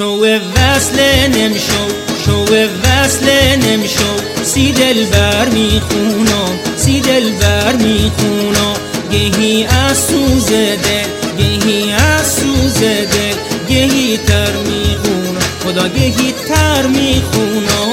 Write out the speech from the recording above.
شو وصل نمیشو، شو وصل نمیشو، سی دلبر میخونم، سی دلبر میخونم. گهی از سوز دل، گهی از سوز دل، گهی تر میخونم خدا، گهی تر میخونم.